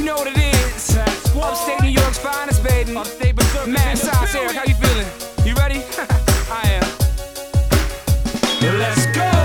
know what it is. Upstate New York's finest, baby. Mad Sauce, Eric, how you feeling? You ready? I am. Let's go!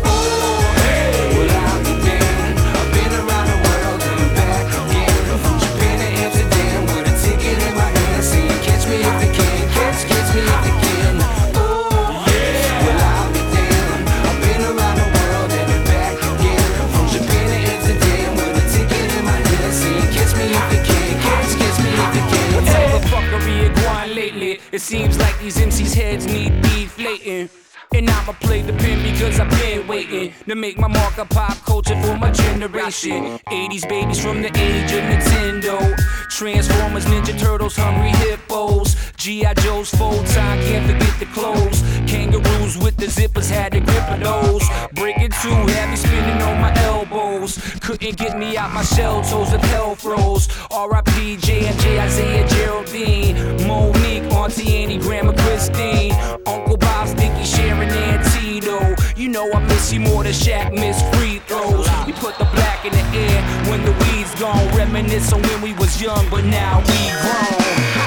It seems like these MCs' heads need deflating. And I'ma play the pen because I've been waiting to make my mark of pop culture for my generation. 80s babies from the age of Nintendo. Transformers, Ninja Turtles, Hungry Hippos. G.I. Joe's full-time, can't forget the clothes. Kangaroos with the zippers, had the grip of those. Breaking too heavy, spinning on my elbows. Couldn't get me out my shell toes, the hell froze. R.I.P. J&J, Isaiah, Geraldine, Monique, Auntie Annie, Grandma Christine, Uncle Bob, Sticky, Sharon, and Tito. You know I miss you more than Shaq miss free throws. We put the black in the air when the weed's gone. Reminisce on when we was young, but now we grown.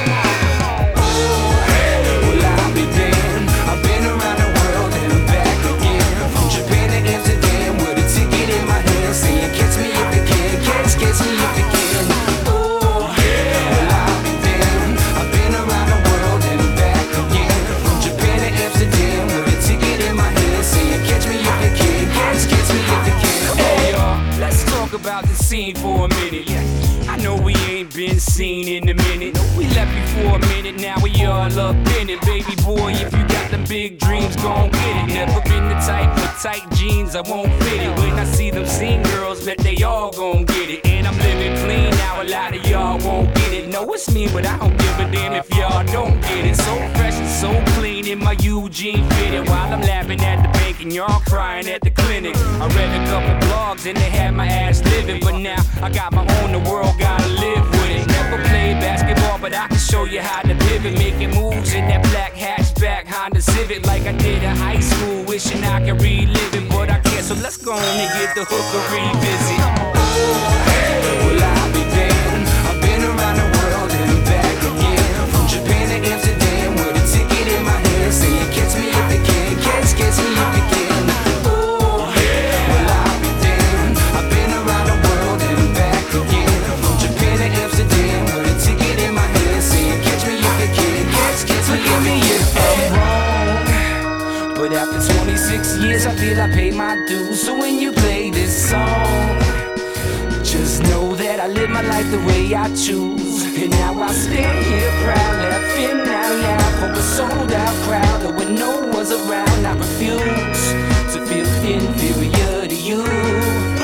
I've been around the world and back again. From Japan to Amsterdam with a ticket in my hand, saying catch me if you can, catch me if you can. Oh yeah, well I'll be damned. I've been around the world and back again. From Japan to Amsterdam with a ticket in my hand, saying catch me if you can, catch me if you can. Hey y'all, let's talk about the scene for a minute. I know we ain't been seen in a minute. We left you for a minute, now we all up in it. Baby boy, if you got them big dreams, gon' get it. Never been the type for tight jeans, I won't fit it. When I see them scene girls, bet they all gon' get it. And I'm living clean now, a lot of y'all won't get it. No, it's me, but I don't give a damn if y'all don't get it. So fresh and so clean in my Eugene fitted. While I'm laughing at the bank and y'all crying at the clinic. I read a couple blogs and they had my ass living. But now I got my own, the world gotta live with it. Never played basketball, but I can show you how to pivot. Making moves in that black hatchback Honda Civic like I did in high school. Wishing I could relive it, but I can't. So let's go on and get the hook or revisit. Well, I'll be damned. I've been around the world and back again. From Japan to Amsterdam with a ticket in my hand, saying catch me if you can, catch me if you can. Oh yeah, well I'll be damned. I've been around the world and back again. From Japan to Amsterdam with a ticket in my hand, saying catch me if you can, catch me if I'm wrong. But after 26 years, I feel I paid my dues. So when you play this song, just know that I live my life the way I choose. And now I stand here proud, laughing out loud for a sold out crowd. And when no one's around, I refuse to feel inferior to you.